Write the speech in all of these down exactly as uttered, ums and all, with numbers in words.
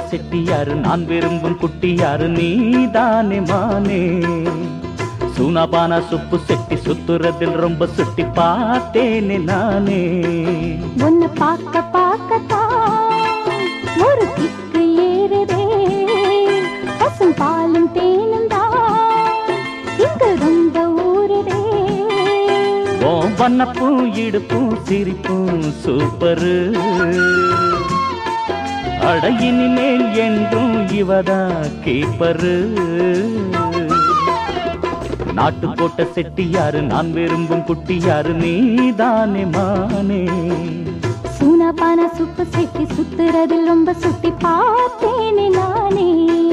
செட்டியாரு நான் விரும்பும் குட்டியாரு நீதானே மானே. சூனாபானா சுப்பு செட்டி சுத்துறதில் ரொம்ப சுட்டி பார்த்தேனே நானே. உன்னை பார்க்க பார்க்கத்தான் ஒரு கிக்கு ஏறுதே, பசும் பாலும் தேனும் தான் இங்கு ரொம்ப ஊறுதே. ஓ வண்ணப்பும் இடுப்பும் சிரிப்பும் சூப்பரு, அடையினி மேல் என்றும் இவதா கீப்பரு. நாட்டுக்கோட்டை செட்டியாரு நான் விரும்பும் குட்டியாரு நீதானே மானே. சூனாபானா சுப்பு செட்டி சுத்துறதில் ரொம்ப சுட்டி பார்த்தேனே நானே.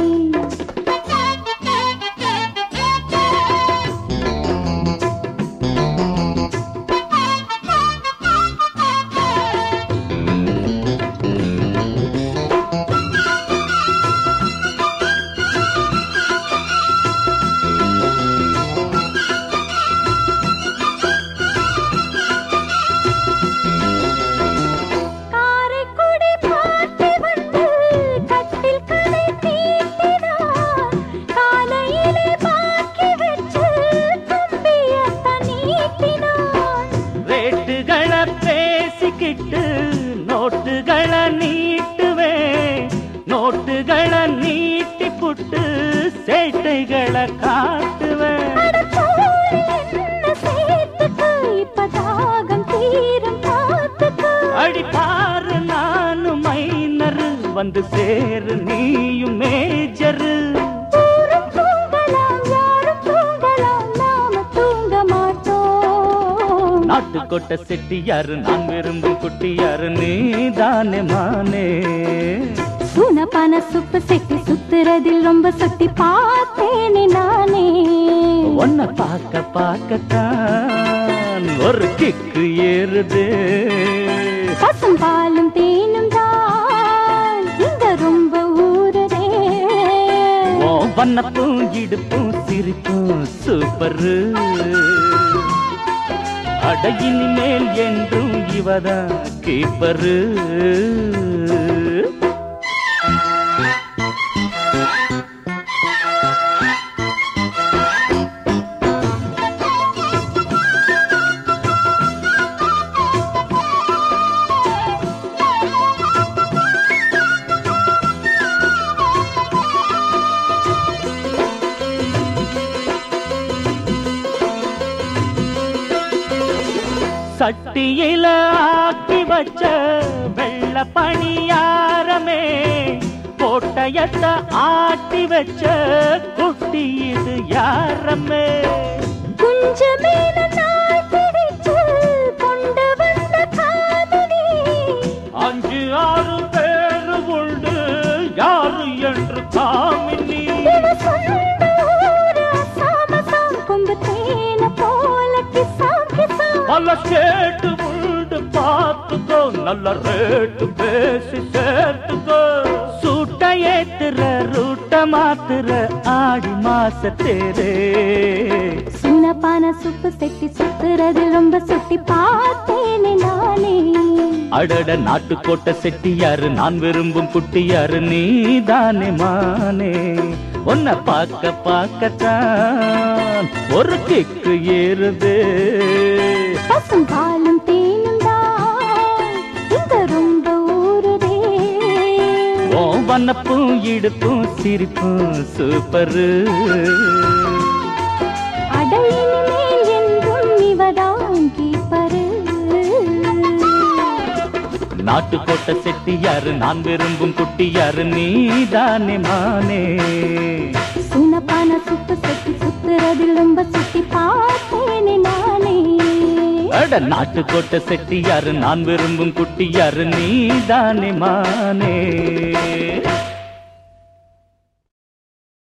பேசிக்கிட்டு நோட்டுகளை நீட்டுவேன், நோட்டுகளை நீட்டி புட்டு சேட்டைகளை காட்டுவேன். அடிப்பாரு நானும் மைனரு, வந்து சேரு நீயும் மேஜரு. நாட்டுக்கோட்டை செட்டியாரு நான் விரும்பும் குட்டியாரு நீதானே மானே. சூனாபானா சுப்பு செட்டி சுத்துறதில் ரொம்ப சுட்டி பார்த்தேனே நானே. உன்னை பார்க்க பார்க்கத்தான் ஒரு கிக்கு ஏறுது, பசும் பாலும் தேனும் தான் இங்க ரொம்ப ஊறுதே. ஓ வண்ணப்பும் இடுப்பும் சிரிப்பும் சூப்பரு, அடையினி மேல் என்றும் இவதா கீப்பரு. சட்டியில ஆக்கி வச்ச வெள்ள பணியாரமே, கோட்டையத்தை ஆட்டி வச்ச குட்டி இது யாரமே. குஞ்சமே பிடிச்சு கொண்டு வந்த காதலி, அஞ்சு ஆறு பேரு உண்டு யாரு என்று காமினி. நல்ல கேட்டு உண்டு பார்த்துக்கோ, நல்ல ரேட்டு பேசி சேர்த்துக்கோ. சூட்ட ஏத்துற ரூட்ட மாத்துற ஆடி மாசத்தேரே. சூனாபானா சுப்பு செட்டி சுத்துறதில் ரொம்ப சுட்டி பார்த்தேனே நானே. அடட நாட்டுக்கோட்டை செட்டியாரு நான் விரும்பும் குட்டியாரு நீதானே மானே. உன்னை பார்க்க பார்க்கத்தான் ஒரு கிக்கு ஏறுது, பசும் பாலும் தேனும் தான் இங்க ரொம்ப ஊறுதே. ஓ வண்ணப்பும் இடுப்பும் சிரிப்பும் சூப்பரு, அடையினி மேல் என்றும் இவதான் கீப்பரு. நாட்டுக்கோட்டை செட்டியாரு நான் விரும்பும் குட்டியாரு நீதானே மானே. சூனாபானா சுப்பு செட்டி சுத்துறதில் ரொம்ப சுட்டி பார்த்தேனே நானே. அட நாட்டுக்கோட்டை செட்டியாரு நான் விரும்பும் குட்டியாரு நீதானே மானே.